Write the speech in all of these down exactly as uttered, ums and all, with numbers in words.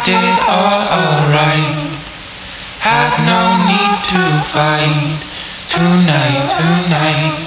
did all alright. Had no need to fight tonight, tonight.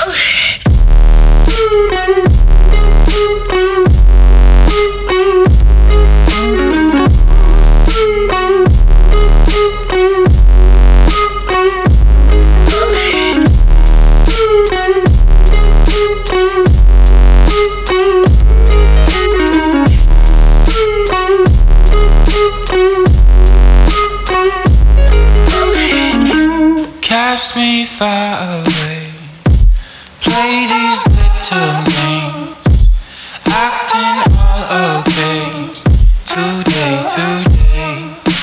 Cast me far away. Play these little games. Acting all okay. Today, today.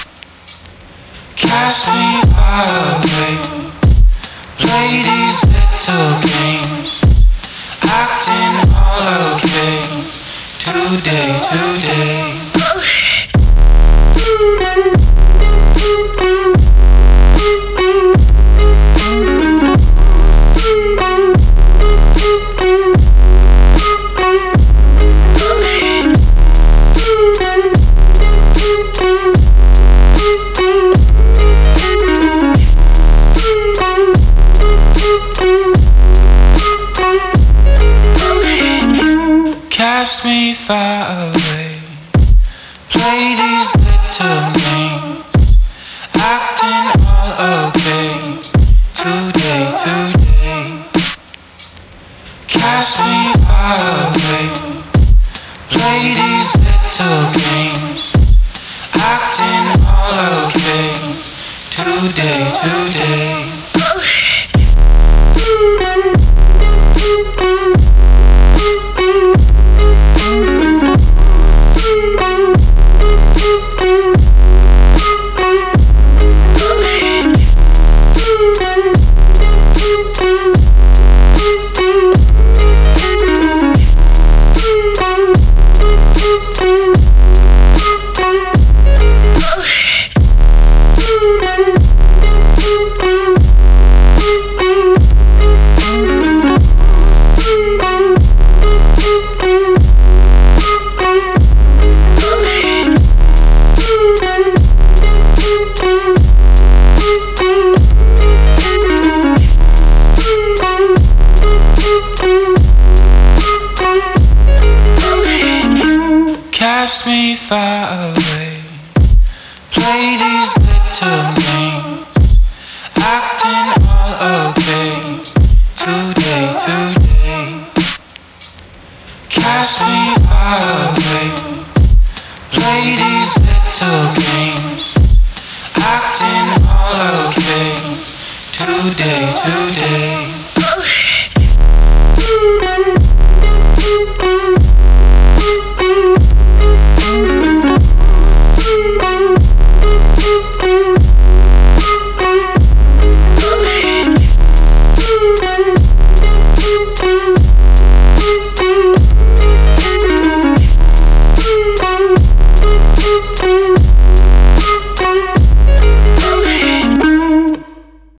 Cast me far away. Play these little games. Acting all okay. Today, today. Cast me far away. Play these little games. Acting all okay. Today, today. Cast me far away. Play these little games. Acting all okay. Today, today. Cast me far away. Play these little games. Acting all okay. Today, today. Cast me far away. Play these little games. Acting all okay. Today, today.